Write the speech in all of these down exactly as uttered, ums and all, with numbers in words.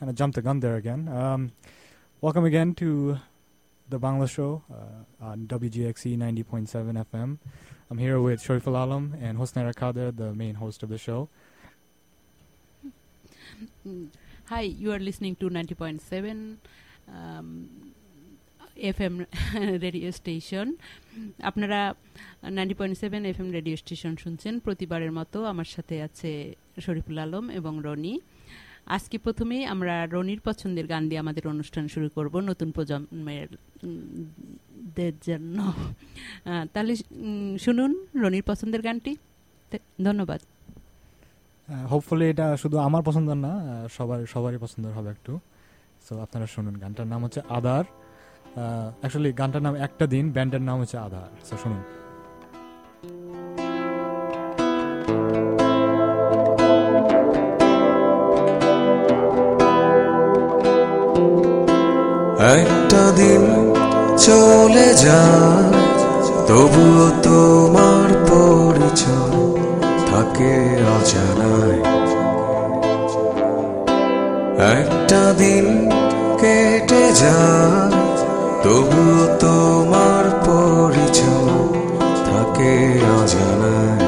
kind of jumped the gun there again. Um, welcome again to the Bangla Show uh, on W G X E ninety point seven F M. I'm here with Shariful Alam and Hosnaira Kader, the main host of the show. Hi, you are listening to ninety point seven um, F M radio station. আপনারা ninety point seven F M radio station শুনছেন। প্রতিবারের মতো আমার সাথে আছে শরীফুল আলম এবং রনি। আজকে প্রথমে আমরা রনির পছন্দের গান দিয়ে আমাদের অনুষ্ঠান শুরু করব নতুন প্রজন্মের দের জন্য। তাহলে শুনুন রনির পছন্দের গানটি। ধন্যবাদ। হোপফুলি এটা শুধু আমার পছন্দ না, সবার সবারই পছন্দ হবে একটু। সো আপনারা শুনুন, গানটার নাম হচ্ছে আধার। অ্যাকচুয়ালি গানটার নাম একটা দিন, ব্যান্ডের নাম হচ্ছে আধার। সো শুনুন। একটা দিন চলে যায়, তবুও তোমার পরিচয় থাকে অজানায়। একটা দিন কেটে যায়, তবুও তোমার পরিচয় থাকে অজানায়।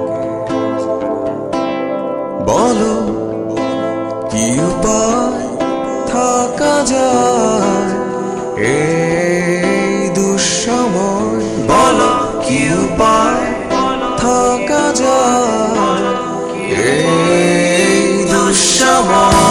বলো কি উপায় থাকা যায় এই দুঃসময়, বলো কি উপায় থাকা যায় এই দুঃসময়।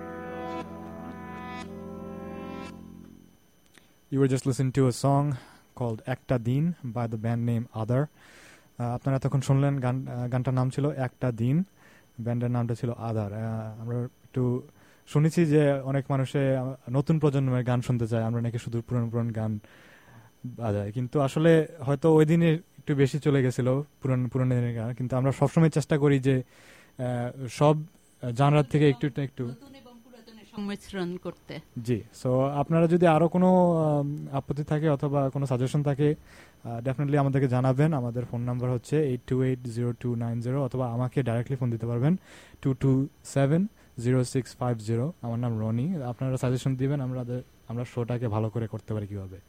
You were just listening to a song called Ekta Din by the band name Adar. আপনারা তখন শুনলেন গান গানটার নাম ছিল একটা দিন, ব্যান্ডের নামটা ছিল আদার। আমরা একটু শুনেছি যে অনেক মানুষে নতুন প্রজন্মের গান শুনতে চায়, আমরা নাকি শুধু পুরনো পুরনো গান বাজাই, কিন্তু আসলে হয়তো ওই দিনে একটু বেশি চলে গেছিল পুরনো পুরনো দিনের গান। কিন্তু আমরা সবসময় চেষ্টা করি যে সব জানরার থেকে একটু একটু সংমিশ্রণ করতে। জি, সো আপনারা যদি আরো কোনো আপত্তি থাকে অথবা কোনো সাজেশন থাকে ডেফিনেটলি আমাদেরকে জানাবেন। আমাদের ফোন নাম্বার হচ্ছে eight two eight zero two nine zero, অথবা আমাকে ডাইরেক্টলি ফোন দিতে পারবেন two two seven zero six five zero. আমার নাম রনি। আপনারা সাজেশন দিবেন আমরা আমরা শোটাকে ভালো করে করতে পারি কিভাবে।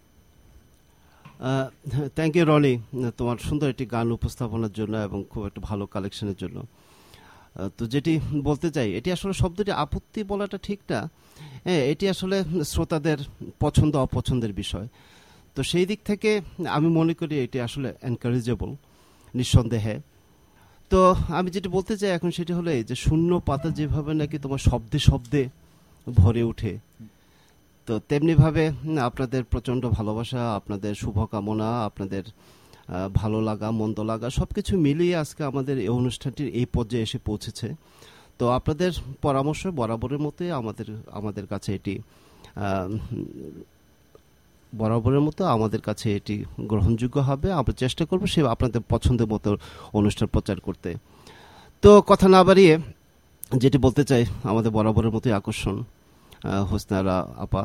থ্যাংক ইউ রনি, তোমার সুন্দর একটি গান উপস্থাপনার জন্য এবং খুব একটা ভালো কালেকশনের জন্য। তো যেটি বলতে চাই, এটি আসলে শব্দটি আপত্তি বলাটা ঠিক না, হ্যাঁ, এটি আসলে শ্রোতাদের পছন্দ অপছন্দের বিষয়। তো সেই দিক থেকে আমি মনে করি এটি আসলে এনকারেজেবল নিঃসন্দেহে। তো আমি যেটি বলতে চাই এখন সেটি হলো এই যে শূন্য পাতা যেভাবে নাকি তোমার শব্দে শব্দে ভরে ওঠে, তো তেমনিভাবে আপনাদের প্রচণ্ড ভালোবাসা, আপনাদের শুভকামনা, আপনাদের ভালো লাগা মন্দ লাগা সব কিছু মিলিয়ে আজকে আমাদের এই অনুষ্ঠানটির এই পর্যায়ে এসে পৌঁছেছে। তো আপনাদের পরামর্শ বরাবরের মতোই আমাদের আমাদের কাছে এটি বরাবরের মতো আমাদের কাছে এটি গ্রহণযোগ্য হবে। আমরা চেষ্টা করবো সে আপনাদের পছন্দের মতো অনুষ্ঠান প্রচার করতে। তো কথা না বাড়িয়ে যেটি বলতে চাই, আমাদের বরাবরের মতোই আকর্ষণ হোসনারা আপা,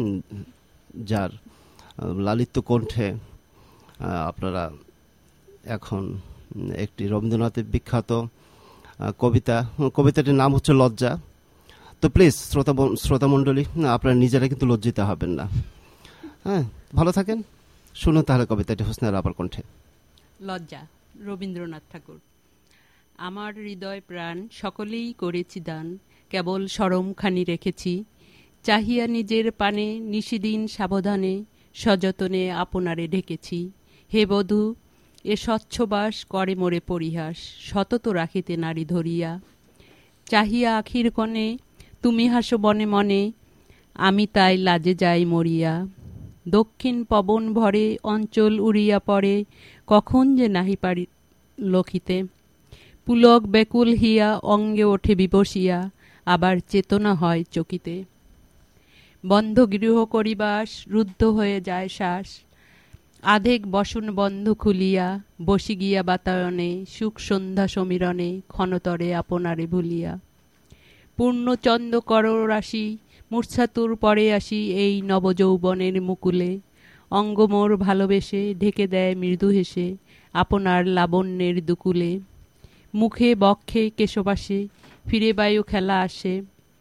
যার লালিত্য কণ্ঠে আপনারা এখন একটি রবীন্দ্রনাথের বিখ্যাত কবিতা, কবিতাটির নাম হচ্ছে লজ্জা। তো প্লিজ শ্রোতা শ্রোতামণ্ডলী আপনারা নিজেরা কিন্তু লজ্জিত হবেন না, হ্যাঁ, ভালো থাকেন। শুনুন তাহলে কবিতাটি হোসনারা আপার কণ্ঠে। লজ্জা, রবীন্দ্রনাথ ঠাকুর। আমার হৃদয় প্রাণ সকলেই করেছি দান, কেবল শরমখানি রেখেছি, চাহিয়া নিজের পানে নিশিদিন সাবধানে, সযতনে আপনারে ঢেকেছি। হে বধূ, এ স্বচ্ছবাস করে মোরে পরিহাস, সতত রাখিতে নারী ধরিয়া, চাহিয়া আখির কণে তুমি হাসো বনে মনে, আমি তাই লাজে যাই মরিয়া। দক্ষিণ পবন ভরে অঞ্চল উড়িয়া পড়ে, কখন যে নাহি পারি লখিতে, পুলক ব্যাকুল হিয়া অঙ্গে ওঠে বিবসিয়া, আবার চেতনা হয় চকিতে। বন্ধ গৃহ করিবাস রুদ্ধ হয়ে যায় শ্বাস, আধেক বসন বন্ধ খুলিয়া, বসি গিয়া বাতায়নে সুখ সন্ধ্যা সমীরণে, ক্ষণতরে আপনারে ভুলিয়া। পূর্ণচন্দ্র কর রাশি মূর্ছাতুর পরে আসি এই নবযৌবনের মুকুলে, অঙ্গমোর ভালোবেসে ঢেকে দেয় মৃদু হেসে আপনার লাবণ্যের দুকুলে। মুখে বক্ষে কেশবাসে ফিরে বায়ু খেলা আসে,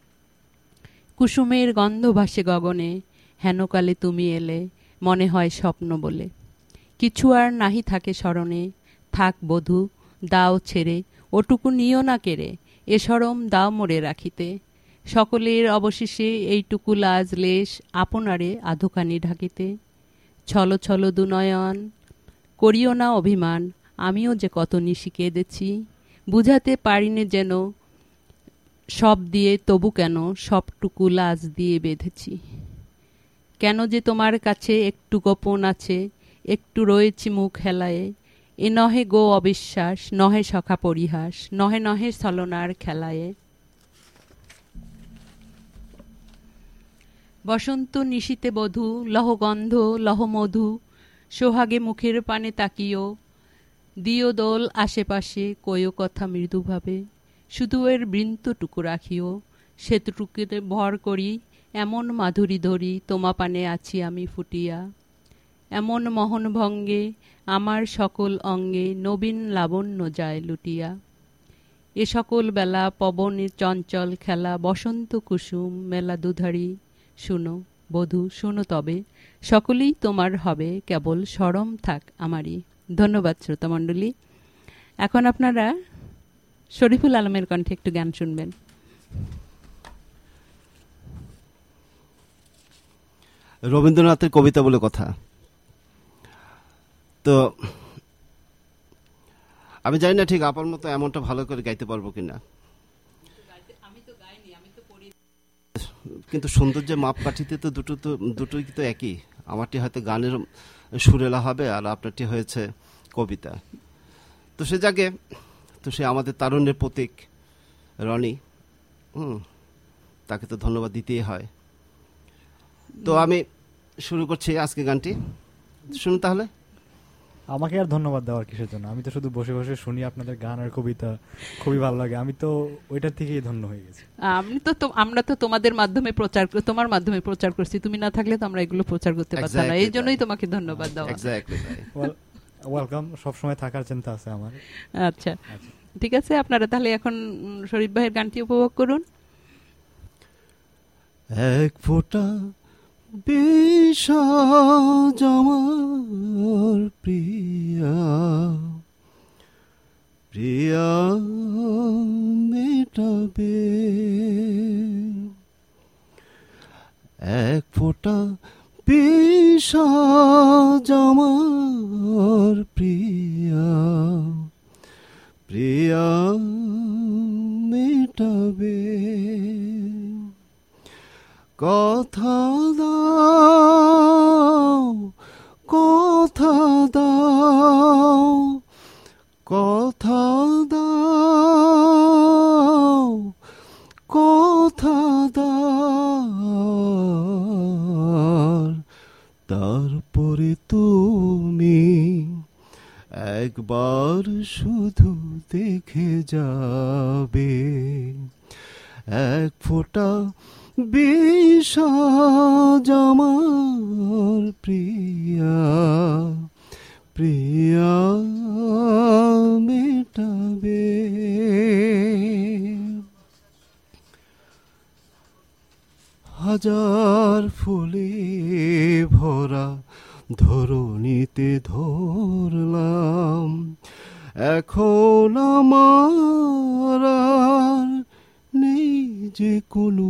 কুসুমের গন্ধ ভাসে গগনে, হেনকালে তুমি এলে মনে হয় স্বপ্ন বলে। কিছু আর নাহি থাকে স্মরণে, থাক বধূ দাও ছেড়ে, ওটুকু নিও না কেড়ে, এ শরম দাও মোরে রাখিতে। সকলের অবশেষে এইটুকু লাজ লেশ, আপনারে আধুখানি ঢাকিতে। ছলো ছলো দুনয়ন করিও না অভিমান, আমিও যে কত নিশি কেঁদেছি, বুঝাতে পারিনে যেন সব দিয়ে তবু কেন সবটুকু লাজ দিয়ে বেঁধেছি। কেন যে তোমার কাছে একটু গোপন আছে, একটু রয়েছি মুখ হেলায়ে, এ নহে গো অবিশ্বাস, নহে সখা পরিহাস, নহে নহে ছলনার খেলায়ে। বসন্ত নিশীতে বধূ লহগন্ধ লহমধু, সোহাগে মুখের পানে তাকিও, দিও দোল আশেপাশে কয়ো কথা মৃদুভাবে, শুধু এর বৃন্তটুকু রাখিও, সেতুটুকুতে ভর করি এমন মাধুরী ধরি, তোমা পানে আছি আমি ফুটিয়া। এমন মোহন ভঙ্গে আমার সকল অঙ্গে নবীন লাবণ্য যায় লুটিয়া। এ সকল বেলা পবনের চঞ্চল খেলা, বসন্ত কুসুম মেলা দুধারি, শুনো বধূ শুনো তবে, সকলেই তোমার হবে কেবল শরম থাক আমারই। ধন্যবাদ শ্রোতামণ্ডলী। এখন আপনারা শরীফুল আলমের কণ্ঠে একটু গান শুনবেন। রবীন্দ্রনাথের কবিতা বলে কথা। তো আমি জানি না ঠিক আপনার মতো এমনটা ভালো করে গাইতে পারবো কিনা, কিন্তু সৌন্দর্যের মাপকাঠিতে তো দুটো তো দুটোই তো একই, আমারটি হয়তো গানের সুরেলা হবে, আর আপনারটি হয়েছে কবিতা। তো সে জাগে, তো সে আমাদের তারুণ্যের প্রতীক রনি, হুম, তাকে তো ধন্যবাদ দিতেই হয়। তো আমি শুরু করছি আজকে গানটি, শুনুন তাহলে। আমাকে আর ধন্যবাদ দেওয়ার কিসের জন্য? আমি তো শুধু বসে বসে শুনি আপনাদের গান আর কবিতা, খুবই ভালো লাগে। আমি তো ওইটার থেকেই ধন্য হয়ে গেছি। আমি তো তো- আমরা তো তোমাদের মাধ্যমে প্রচার কর- তোমার মাধ্যমে প্রচার করছি, তুমি না থাকলে তো আমরা এগুলো প্রচার করতে পারতাম না, Exactly এই জন্যই তাই। তোমাকে ধন্যবাদ দেওয়া। এক্স্যাক্টলি তাই। ওয়েলকাম, সবসময় থাকার চিন্তা আছে আমার। আচ্ছা, আচ্ছা। ঠিক আছে, আপনারা তাহলে এখন উম, শরীফ ভাইয়ের গানটি উপভোগ করুন। এক ফোঁটা বিষাদ আমার প্রিয়া, প্রিয়া মেটাবে, এক ফোঁটা বিষাদ আমার প্রিয়া, প্রিয়া মেটাবে, কথা দাও, কথা দাও, কথা দাও, কথা দাও, তারপরে তুমি একবার শুধু দেখে যাবে, এক ফোঁটা বিষাদ আমার প্রিয়া, প্রিয়া মেটাবে। হাজার ফুলে ভরা ধরণীতে ধরলাম, এখন আমার আর নেই যে কোনো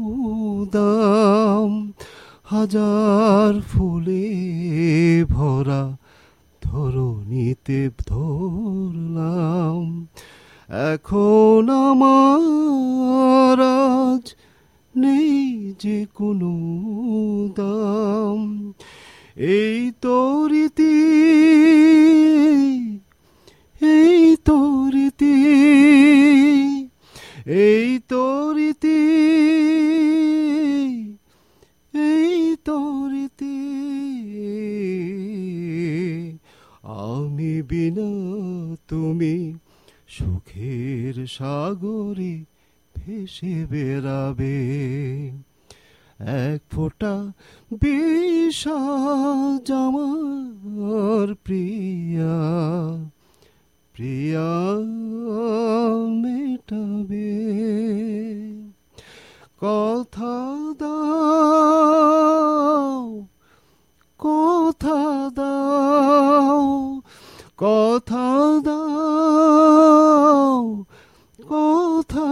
দাম, হাজার ফুলে ভরা ধরণীতে ধরলাম, এখন আমার আজ নেই যে কোনো দাম, এই তো রীতি, এই তো রীতি, এই তো রীতি, এই তো রীতি, আমি বিনা তুমি সুখের সাগরে ভেসে বেড়াবে, এক ফোঁটা বিষাদ আমার প্রিয়া, প্রিয়া মেটাবে, কথা দাও, কথা দাও, কথা দাও, কথা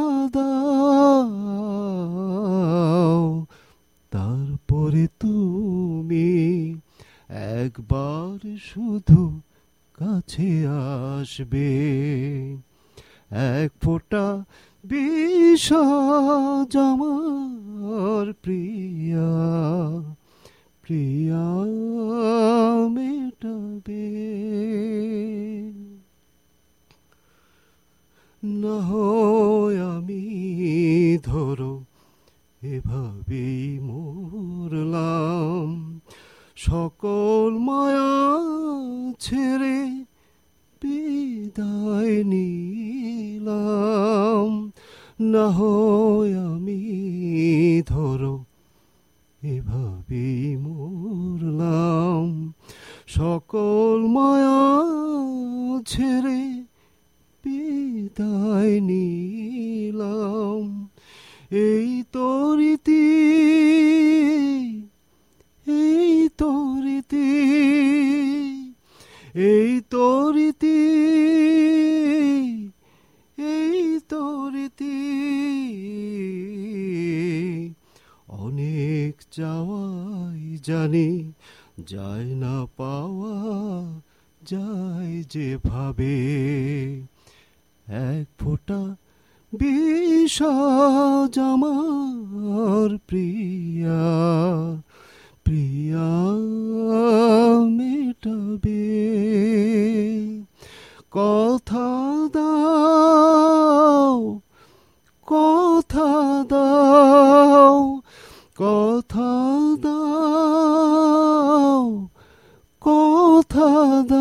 দাও, তারপরে তুমি একবার শুধু কাছে আসবে, এক ফোঁটা বিষাদ আমার প্রিয়া, প্রিয়া মেটাবে, না হয় আমি ধরো এভাবেই মরলাম, সকল মায়া ছেড়ে বিদায় নিলাম, না হয় আমি ধরো এভাবেই মরলাম, সকল মায়া ছেড়ে বিদায় নিলাম, এই তো রীতি, এই তো রীতি, এই তো রীতি, এই তো রীতি, অনেক চাওয়াই জানি যায় না পাওয়া যায় যেভাবে, এক ফোঁটা বিষাদ আমার প্রিয়া, প্রিয়া মেটাবে। কথা দাও কথা দাও কথা দাও কথা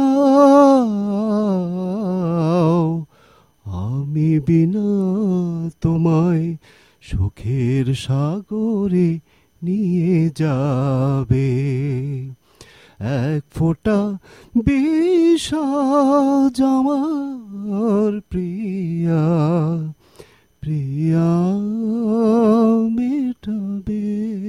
দাও, আমি বিনা তোমায় সুখের সাগরে নিয়ে যাবে। এক ফোঁটা বিষাদ আমার প্রিয়া প্রিয়া মেটাবে।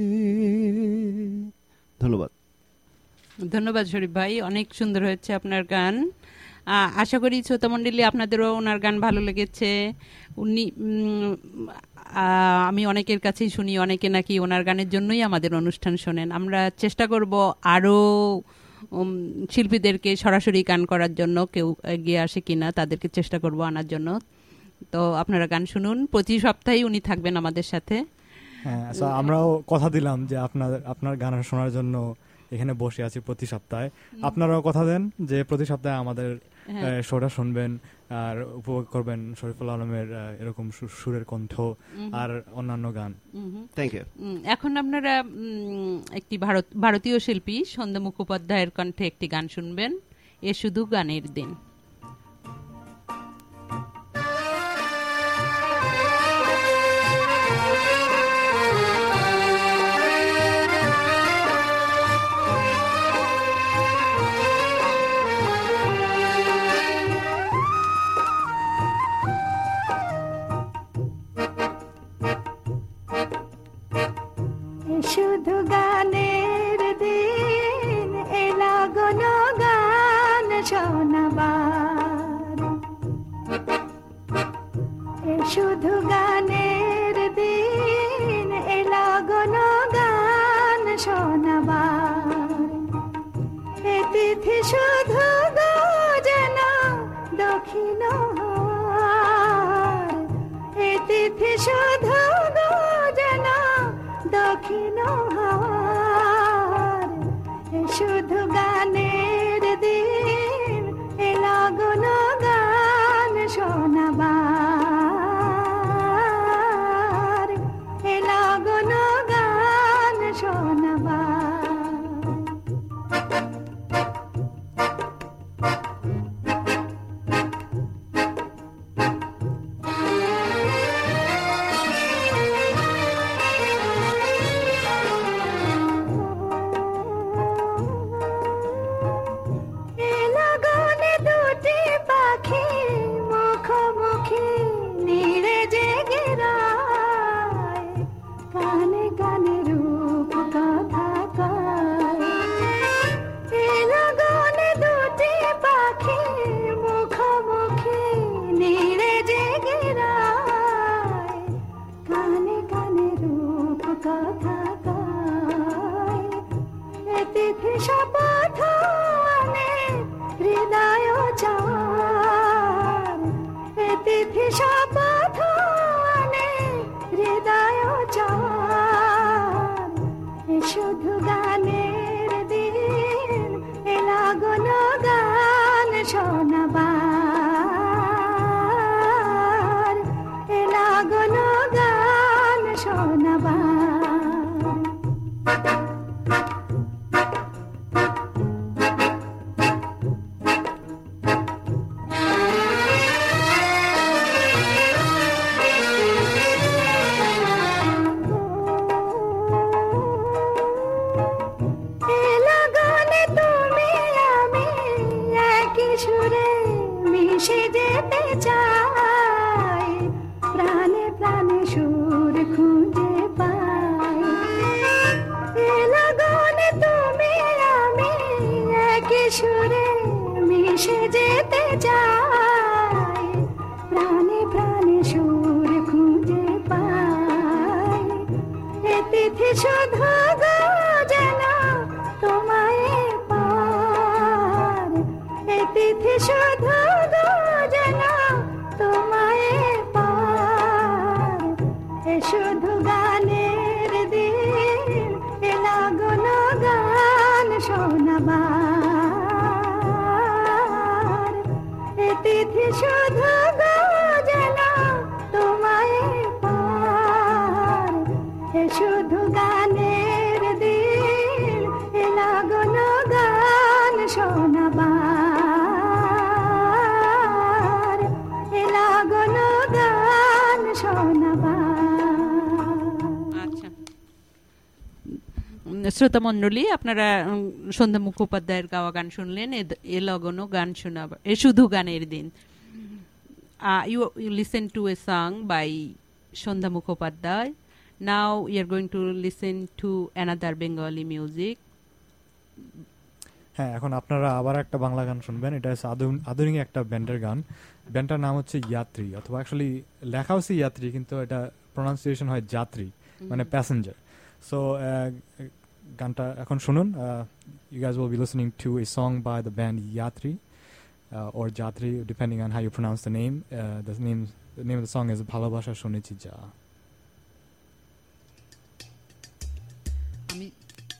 ধন্যবাদ। ধন্যবাদ শরীফ ভাই, অনেক সুন্দর হয়েছে আপনার গান। আহ, আশা করি শ্রোতামণ্ডলী আপনাদেরও ওনার গান ভালো লেগেছে। উনি উম, আহ, আমি অনেকের কাছেই শুনি অনেকে নাকি ওনার গানের জন্যই আমাদের অনুষ্ঠান শোনেন। আমরা চেষ্টা করব আরও উম, শিল্পীদেরকে সরাসরি গান করার জন্য, কেউ এগিয়ে আসে কিনা তাদেরকে চেষ্টা করব আনার জন্য। তো আপনারা গান শুনুন, প্রতি সপ্তাহেই উনি থাকবেন আমাদের সাথে। হ্যাঁ, আচ্ছা, আমরাও কথা দিলাম যে আপনার আপনার গান শোনার জন্য এখানে বসে আছি প্রতি সপ্তাহে। আপনারাও কথা দেন যে প্রতি সপ্তাহে আমাদের শোটা শুনবেন আর উপভোগ করবেন শরীফুল আলমের আহ, এরকম সু- সুরের কণ্ঠ আর অন্যান্য গান। Thank you. উম, এখন আপনারা উম, একটি ভারত ভারতীয় শিল্পী সন্ধ্যা মুখোপাধ্যায়ের কণ্ঠে একটি গান শুনবেন, এ শুধু গানের দিন। শুধু গানের দিন এলা গণ গান শোনাবার, শুধু গানের দিন এলা গণ গান শোনাবার। এ তিথি শুধু যেন দক্ষিণ হাওয়ার, এ তিথি শুধু যেন দক্ষিণ হাওয়ার। শুধু গানের দিন এলা গুণ গান শোনাবার, এলা গুণ গান শোনাবার। শুধু গানের দিন এলা গুণ গান শোনাবার, এলা গুণ গান শোনাবার। মিশে যেতে চাই, প্রাণে প্রাণে সুর খুঁজে পাই। এ লগনে তুমি আমি একই সুরে মিশে যেতে চাই, প্রাণে প্রাণে সুর খুঁজে পাই। এ তিথি শুধু যেন তোমায় পার, এ তিথি শুধু যেন তোমায় পার। এ শুধু গানের দিন এলা গুণ গান আমার এ তিথি শুধু গো যেন তোমায় পার এ শুধু গানের দিন এ লগন গান শোনাবার এ লগন গান শোনাবার। আচ্ছা শ্রোতা মণ্ডলী, আপনারা উম, সন্ধ্যা মুখোপাধ্যায়ের গাওয়া গান শুনলেন, এ- এ লগনো গান শোনাবার এ শুধু গানের দিন। You you listen to a song by Sandhya Mukhopadhyay. Now you are going to listen to another Bengali music. হ্যাঁ, এখন আপনারা আবার একটা বাংলা গান শুনবেন। এটা হচ্ছে আধুন- আধুনিক একটা ব্যান্ডের গান। ব্যান্ডটার নাম হচ্ছে ইয়াত্রী, অথবা অ্যাকচুয়ালি লেখা হচ্ছে ইয়াত্রী, কিন্তু এটা প্রনাউন্সিয়েশন হয় যাত্রী, মানে প্যাসেঞ্জার। সো গানটা এখন শুনুন। You guys will be listening to a song by the band Yatri or Jatri, depending on how you pronounce the name. Uh, the name the name of the song is Bhalobasha Shonechi Ja. আমি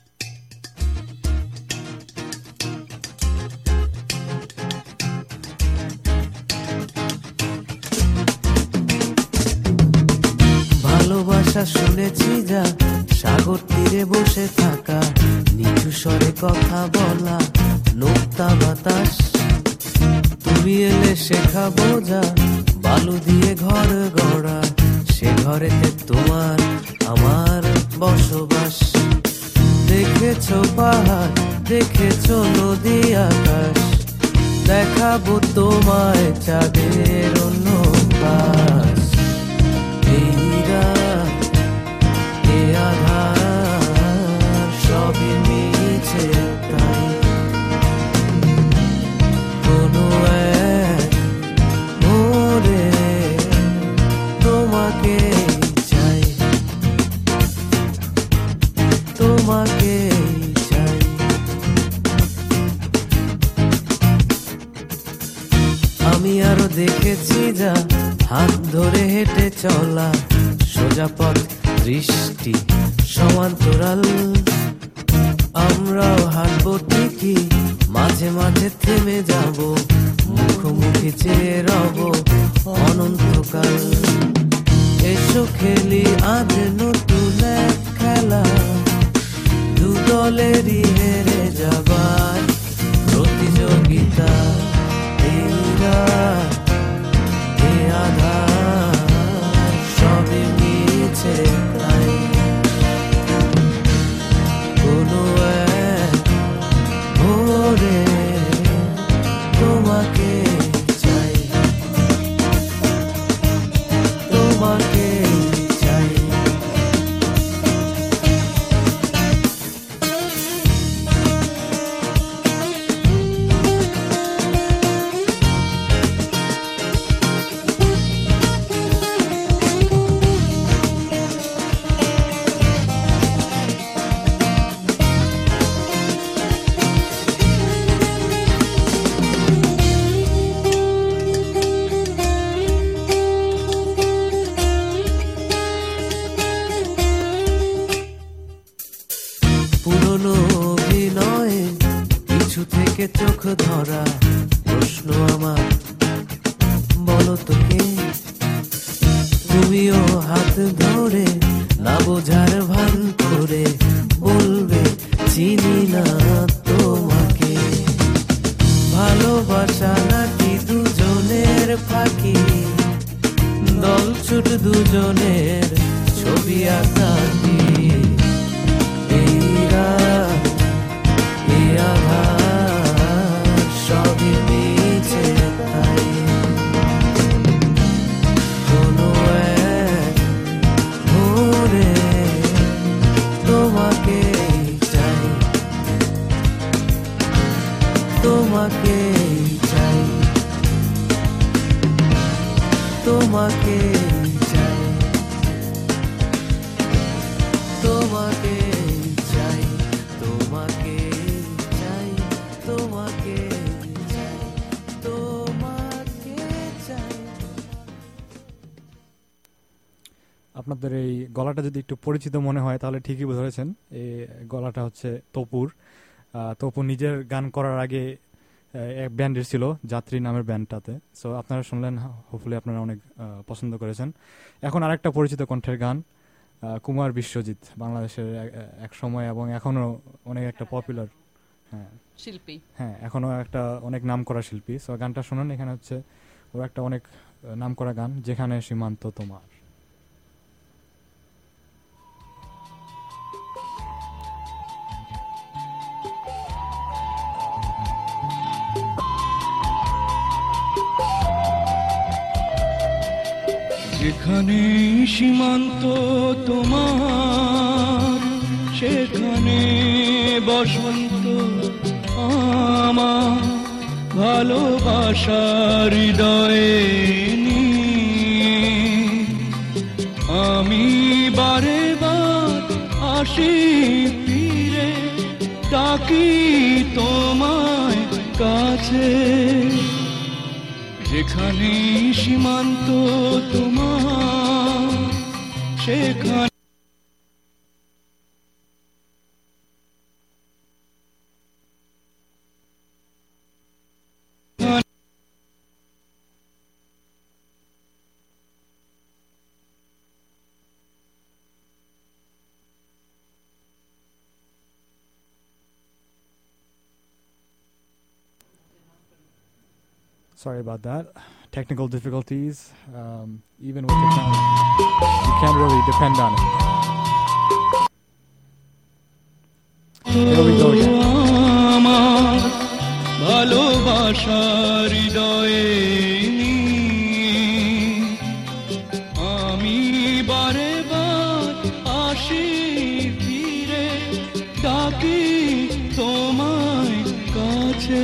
ভালোবাসা শুনেছি যা, সাগর তীরে বসে থাকা, নিচু স্বরে কথা বলা, নোক্তা বাতাস। তুমি এলে শেখাবো যা, বালু দিয়ে ঘর গড়া, সে ঘরেতে তোমার আমার বসবাস। দেখেছো পাহাড়, দেখেছো নদী আকাশ, দেখাবো তোমায় চাঁদের অন্য পাশ। এই রাত, এ আধার, সবই মিছে তাই, কোনো এক মোড়ে তোমাকে চাই, তোমাকে চাই। আমি আরো দেখেছি যা, হাত ধরে হেঁটে চলা, সোজা পথ দৃষ্টি সমান্তরাল। আমরাও হাঁটবো ঠিকই, মাঝে মাঝে থেমে যাব, মুখোমুখি চেয়ে রব অনন্তকাল। এসো খেলি আজ নতুন এক খেলা, দু দলেরই হেরে যাবার প্রতিযোগিতা। এই রাত, এ আধার, সবই মিছে তাই, কোনো এক ভোরে তোমাকে চাই, তোমাকে চাই। পুরনো অভিনয়ে পিছু থেকে চোখ ধরা, প্রশ্ন আমার বলো তো কে? তুমিও হাত ধরে না বোঝার ভান করে বলবে চিনি না তোমাকে। ভালোবাসা নাকি দুজনের ফাঁকি, দলছুট দুজনের ছবি আঁকা কি? এই রাত, এ আধার, সবই মিছে তাই, কোনো এক ভোরে তোমাকে চাই, তোমাকে চাই, তোমাকে চাই, তোমাকে চাই, তোমাকে চাই, তোমাকে চাই, তোমাকে চাই। আপনাদের এই গলাটা যদি একটু পরিচিত মনে হয় তাহলে ঠিকই ধরেছেন। এই গলাটা হচ্ছে তপুর। আহ, তো অপু নিজের গান করার আগে আহ, এক ব্যান্ডের ছিল যাত্রী নামের ব্যান্ডটাতে। সো আপনারা শুনলেন, হোপফুলি আপনারা অনেক আহ, পছন্দ করেছেন। এখন আরেকটা পরিচিত কণ্ঠের গান, আহ, কুমার বিশ্বজিৎ, বাংলাদেশের এক- এক সময় এবং এখনো অনেক একটা পপুলার, হ্যাঁ শিল্পী। হ্যাঁ এখনো একটা অনেক নাম করা শিল্পী। সো গানটা শুনুন, এখানে হচ্ছে ওর একটা অনেক নাম করা গান, যেখানে সীমান্ত তোমার। যেখানে সীমান্ত তোমার, সেখানে বসন্ত আমার, ভালোবাসার হৃদয়ে নিয়ে আমি বারে বার আসি ফিরে, ডাকি তোমায় কাছে। যেখানে সীমান্ত তোমার, সেখানে Sorry about that. Technical difficulties. Um, even with the channel, you can't really depend on it. Here we go again. আমার ভালোবাসার হৃদয়ে নিয়ে আমি বারে বার আসি ফিরে, ডাকি তোমায় কাছে।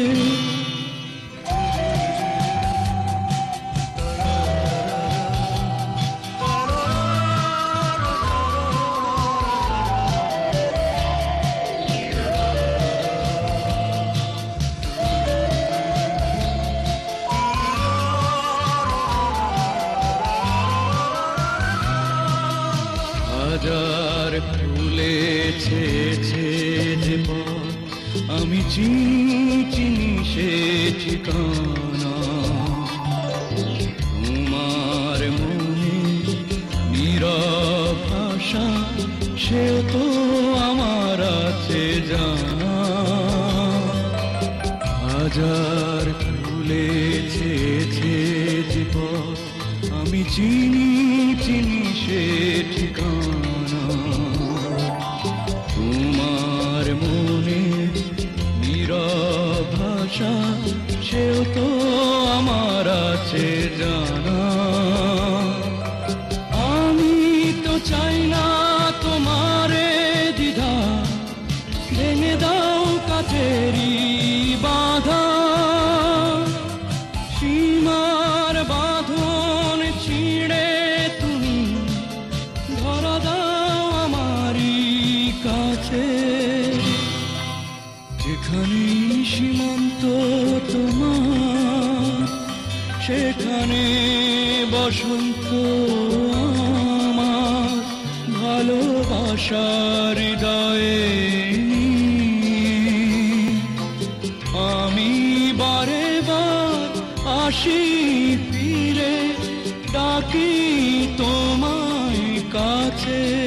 হাজার ফুলেছে যে পথ, আমি চিনি চিনি সে ঠিকানা। তোমার মনে নীরব ভাষা, সেও তো আমার আছে জানা। হাজার ফুলেছে যে পথ, আমি চিনি চিনি সে ঠিকানা। তোমার মনে নীরব ভাষা, সেও তো আমার আছে জানা। আমি তো চাই না তোমারে দ্বিধা, ভেঙে দাও কাঠেরি বাধা। সীমার বাঁধন ছিঁড়ে তুমি ধরা দাও আমারই কাছে। যেখানে সীমান্ত তোমার, সেখানে বসন্ত আমার, ভালোবাসার হৃদয়ে নিয়ে আমি বারে বার আসি ফিরে, ডাকি তোমায় কাছে।